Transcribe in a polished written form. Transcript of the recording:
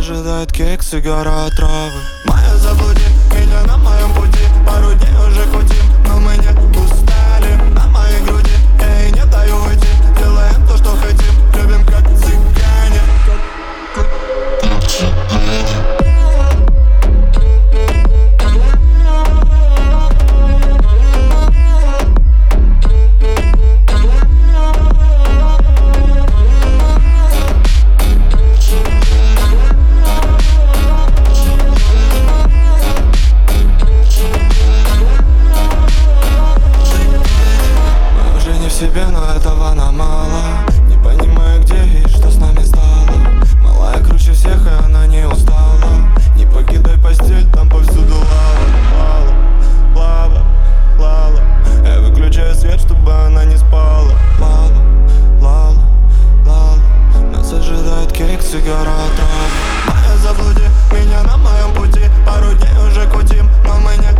ожидает кекс, сигара, травы. Моя заблуди меня на моем пути. Пару дней уже кутим, но мы не устали. На моей груди я ей не даю уйти. Делаем то, что хотим, любим как цыгане. Себе, но этого нам мало. Не понимаю, где и что с нами стало. Малая круче всех, и она не устала. Не покидай постель, там повсюду лава. Лава, лава. Я выключаю свет, чтобы она не спала. Лала, лала, лала. Нас ожидает кекс, сигара, трава. Моя заблуди меня на моем пути. Пару дней уже кутим, но мы не